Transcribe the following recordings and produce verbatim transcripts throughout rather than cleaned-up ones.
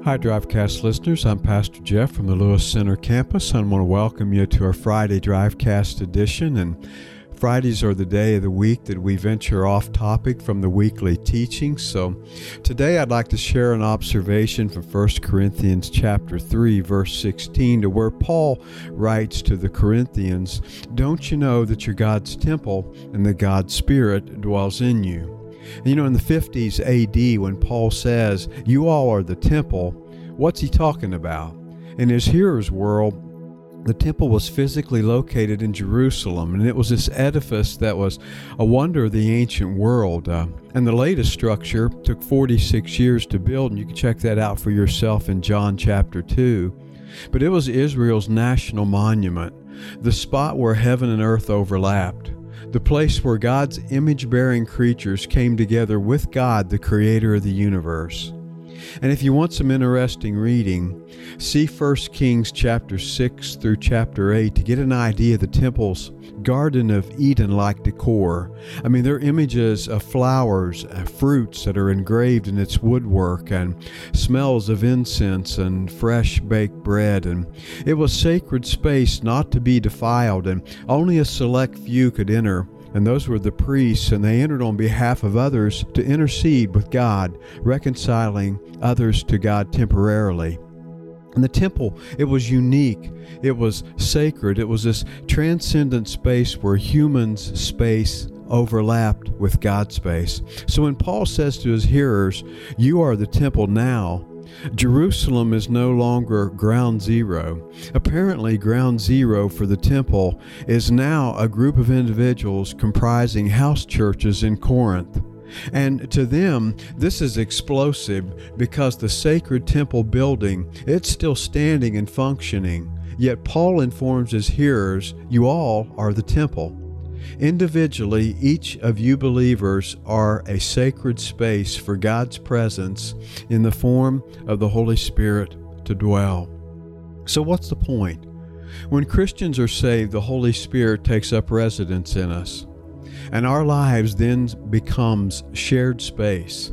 Hi, Drivecast listeners. I'm Pastor Jeff from the Lewis Center campus. I want to welcome you to our Friday Drivecast edition. And Fridays are the day of the week that we venture off topic from the weekly teaching. So today I'd like to share an observation from First Corinthians chapter three, verse sixteen, to where Paul writes to the Corinthians, "Don't you know that you're God's temple and that God's Spirit dwells in you?" You know, in the fifties A D, when Paul says, "You all are the temple," what's he talking about? In his hearers' world, the temple was physically located in Jerusalem, and it was this edifice that was a wonder of the ancient world. Uh, and the latest structure took forty-six years to build, and you can check that out for yourself in John chapter two. But it was Israel's national monument, the spot where heaven and earth overlapped. The place where God's image-bearing creatures came together with God, the creator of the universe. And if you want some interesting reading, see First Kings chapter six through chapter eight to get an idea of the temple's Garden of Eden-like decor. I mean, they're images of flowers, uh, fruits that are engraved in its woodwork, and smells of incense and fresh baked bread. And it was sacred space not to be defiled, and only a select few could enter. And those were the priests, and they entered on behalf of others to intercede with God, reconciling others to God temporarily. And the temple, it was unique, it was sacred, it was this transcendent space where humans' space overlapped with God's space. So when Paul says to his hearers, "You are the temple now," Jerusalem is no longer ground zero. Apparently, ground zero for the temple is now a group of individuals comprising house churches in Corinth. And to them, this is explosive because the sacred temple building, it's still standing and functioning. Yet Paul informs his hearers, "You all are the temple." Individually, each of you believers are a sacred space for God's presence in the form of the Holy Spirit to dwell. So what's the point? When Christians are saved, the Holy Spirit takes up residence in us, and our lives then becomes shared space.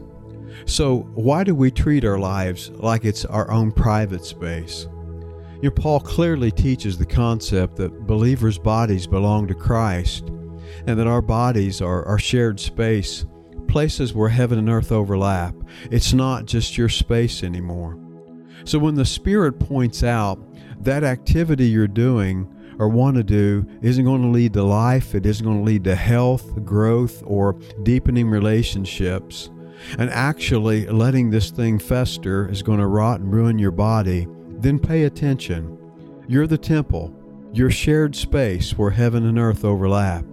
So why do we treat our lives like it's our own private space? You know, Paul clearly teaches the concept that believers' bodies belong to Christ, and that our bodies are our shared space, places where heaven and earth overlap. It's not just your space anymore. So when the Spirit points out that activity you're doing or want to do isn't going to lead to life, it isn't going to lead to health, growth, or deepening relationships, and actually letting this thing fester is going to rot and ruin your body, then pay attention. You're the temple, your shared space where heaven and earth overlap.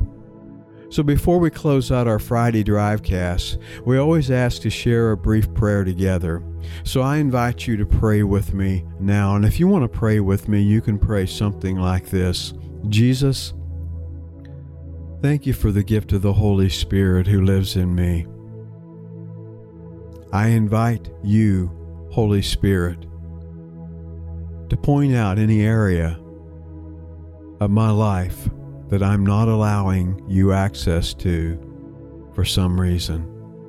So before we close out our Friday Drivecast, we always ask to share a brief prayer together. So I invite you to pray with me now. And if you want to pray with me, you can pray something like this. Jesus, thank you for the gift of the Holy Spirit who lives in me. I invite you, Holy Spirit, to point out any area of my life that I'm not allowing you access to for some reason.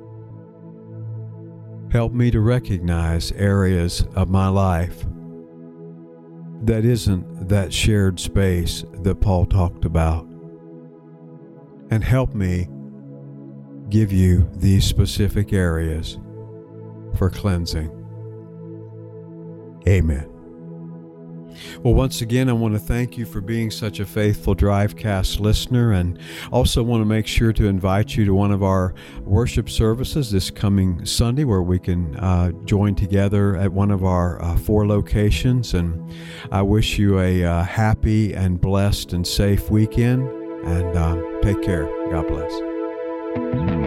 Help me to recognize areas of my life that isn't that shared space that Paul talked about. And help me give you these specific areas for cleansing. Amen. Well, once again, I want to thank you for being such a faithful Drivecast listener, and also want to make sure to invite you to one of our worship services this coming Sunday, where we can uh, join together at one of our uh, four locations. And I wish you a uh, happy and blessed and safe weekend, and um, take care. God bless.